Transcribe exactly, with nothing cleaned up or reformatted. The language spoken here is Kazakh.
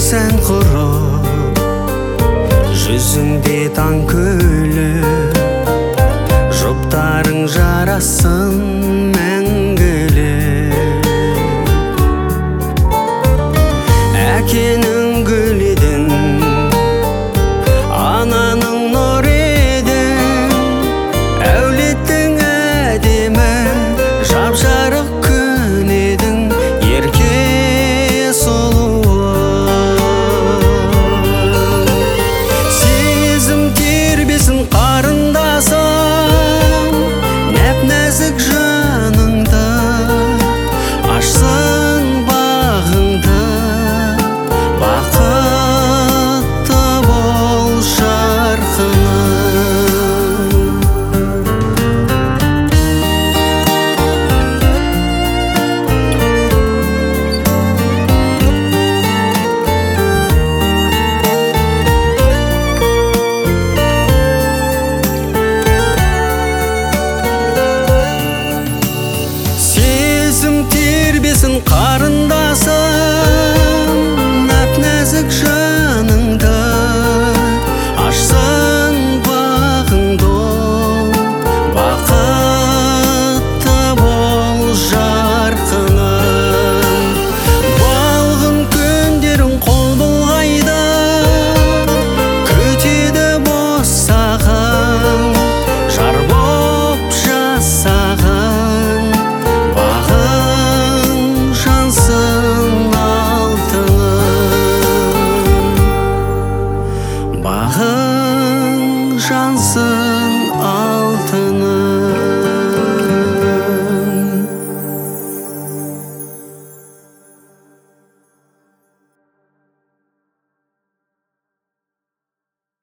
sen kurup, yüzünde tan külüp, жұптарың жарасын мәңгілік. Әкенің гүл едің, ананың нұр едің, әулеттің әдемі жап-жарық күн едің, ерке сұлуы. Сезім тербесін қарындасың, нәп-нәзік жаныңды, ашсын бағыңды, бақытты бол жарқыным. Тербесін қарындасың, нәп-нәзік жаныңды, ашсын бағыңды, бақытты бол жарқыным. Балғын күндерің қол бұлғайды, күтеді босағаң, жар боп жасаған, бағың жансын.